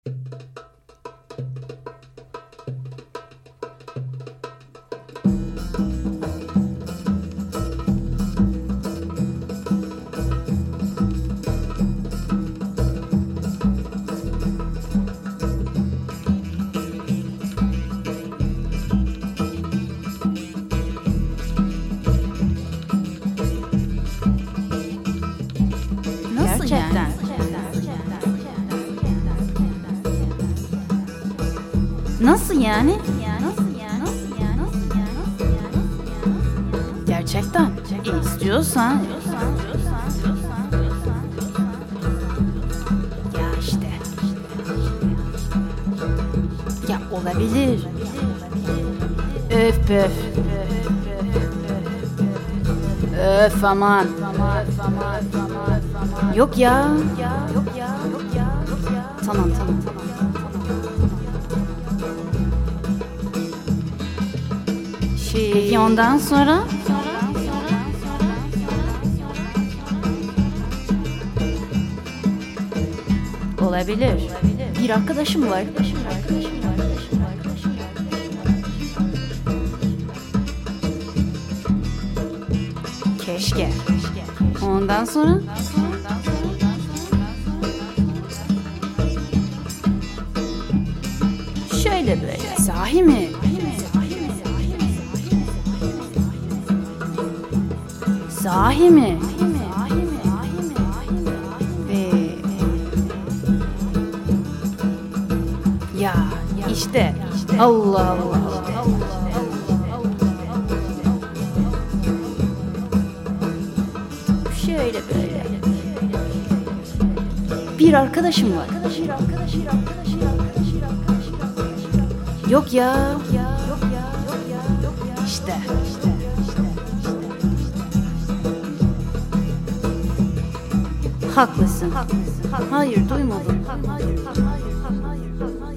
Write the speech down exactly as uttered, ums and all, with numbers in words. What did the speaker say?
Gerçekten. Nasıl yani? Gerçekten. E, istiyorsan. Ya işte. Ya olabilir. Öf pöf. Öf aman. Yok ya. Yok ya. Tamam tamam tamam. Şey, peki ondan sonra? Olabilir. Bir arkadaşım var. Keşke. Ondan sonra? Şöyle böyle. Sahi mi? Sahi mi? Ee, ya işte. Allah Allah. Şöyle böyle. Bir arkadaşım var. Yok ya. İşte. Haklısın. Hayır, duymadım.